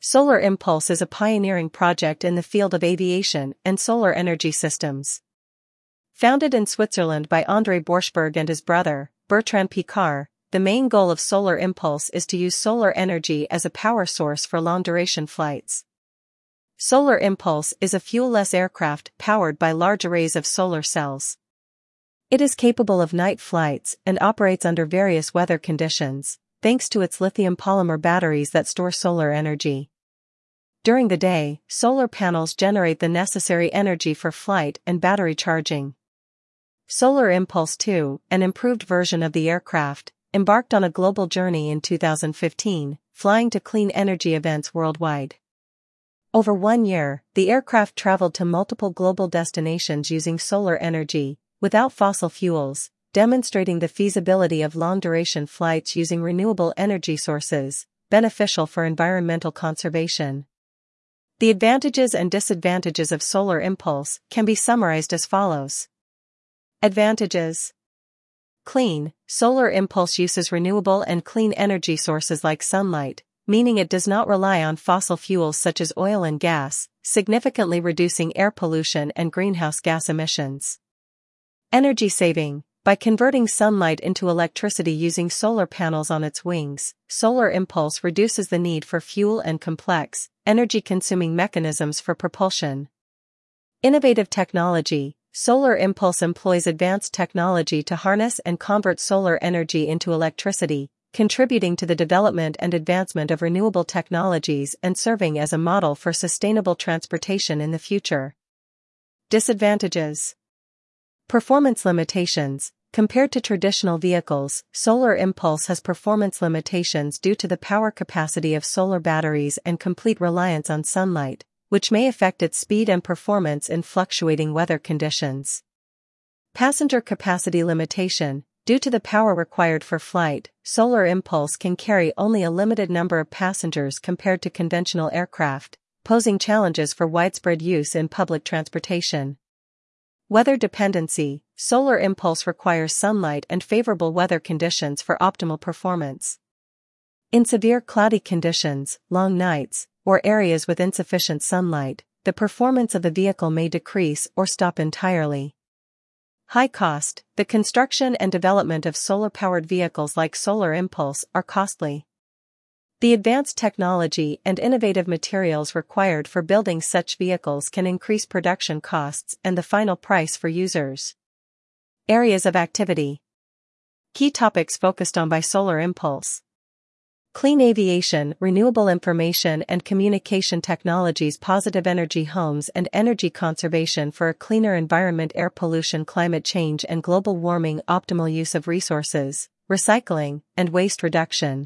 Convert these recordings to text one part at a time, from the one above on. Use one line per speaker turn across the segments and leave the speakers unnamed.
Solar Impulse is a pioneering project in the field of aviation and solar energy systems. Founded in Switzerland by André Borschberg and his brother, Bertrand Piccard, the main goal of Solar Impulse is to use solar energy as a power source for long-duration flights. Solar Impulse is a fuel-less aircraft powered by large arrays of solar cells. It is capable of night flights and operates under various weather conditions, thanks to its lithium polymer batteries that store solar energy. During the day, solar panels generate the necessary energy for flight and battery charging. Solar Impulse 2, an improved version of the aircraft, embarked on a global journey in 2015, flying to clean energy events worldwide. Over 1 year, the aircraft traveled to multiple global destinations using solar energy, without fossil fuels, demonstrating the feasibility of long-duration flights using renewable energy sources, beneficial for environmental conservation. The advantages and disadvantages of Solar Impulse can be summarized as follows. Advantages. Clean. Solar Impulse uses renewable and clean energy sources like sunlight, meaning it does not rely on fossil fuels such as oil and gas, significantly reducing air pollution and greenhouse gas emissions. Energy saving. By converting sunlight into electricity using solar panels on its wings, Solar Impulse reduces the need for fuel and complex, energy-consuming mechanisms for propulsion. Innovative technology. Solar Impulse employs advanced technology to harness and convert solar energy into electricity, contributing to the development and advancement of renewable technologies and serving as a model for sustainable transportation in the future. Disadvantages. Performance limitations. Compared to traditional vehicles, Solar Impulse has performance limitations due to the power capacity of solar batteries and complete reliance on sunlight, which may affect its speed and performance in fluctuating weather conditions. Passenger capacity limitation. Due to the power required for flight, Solar Impulse can carry only a limited number of passengers compared to conventional aircraft, posing challenges for widespread use in public transportation. Weather dependency. Solar Impulse requires sunlight and favorable weather conditions for optimal performance. In severe cloudy conditions, long nights, or areas with insufficient sunlight, the performance of the vehicle may decrease or stop entirely. High cost. The construction and development of solar-powered vehicles like Solar Impulse are costly. The advanced technology and innovative materials required for building such vehicles can increase production costs and the final price for users. Areas of activity. Key topics focused on by Solar Impulse. Clean aviation, renewable information and communication technologies, positive energy, homes and energy conservation for a cleaner environment, air pollution, climate change and global warming, optimal use of resources, recycling, and waste reduction.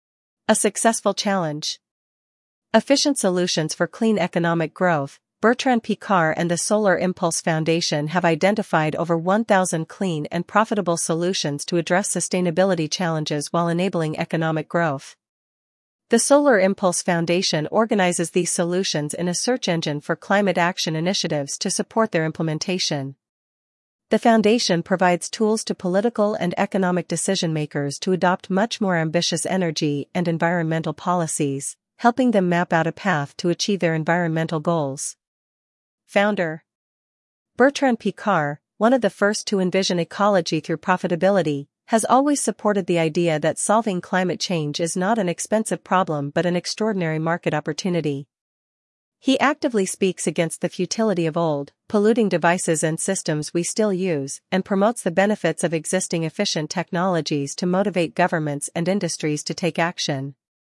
A successful challenge. Efficient solutions for clean economic growth. Bertrand Piccard and the Solar Impulse Foundation have identified over 1,000 clean and profitable solutions to address sustainability challenges while enabling economic growth. The Solar Impulse Foundation organizes these solutions in a search engine for climate action initiatives to support their implementation. The foundation provides tools to political and economic decision-makers to adopt much more ambitious energy and environmental policies, helping them map out a path to achieve their environmental goals. Founder. Bertrand Piccard, one of the first to envision ecology through profitability, has always supported the idea that solving climate change is not an expensive problem but an extraordinary market opportunity. He actively speaks against the futility of old, polluting devices and systems we still use, and promotes the benefits of existing efficient technologies to motivate governments and industries to take action.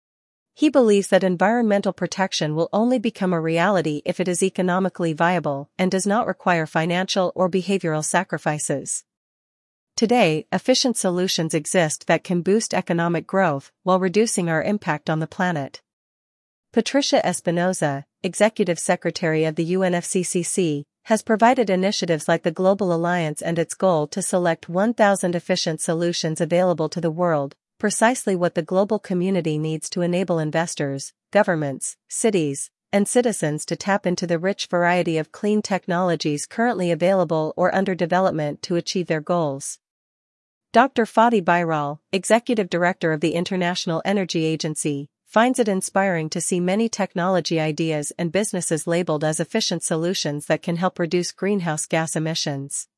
He believes that environmental protection will only become a reality if it is economically viable and does not require financial or behavioral sacrifices. Today, efficient solutions exist that can boost economic growth while reducing our impact on the planet. Patricia Espinosa, Executive Secretary of the UNFCCC, has provided initiatives like the Global Alliance and its goal to select 1,000 efficient solutions available to the world, precisely what the global community needs to enable investors, governments, cities, and citizens to tap into the rich variety of clean technologies currently available or under development to achieve their goals. Dr. Fatih Birol, Executive Director of the International Energy Agency, finds it inspiring to see many technology ideas and businesses labeled as efficient solutions that can help reduce greenhouse gas emissions.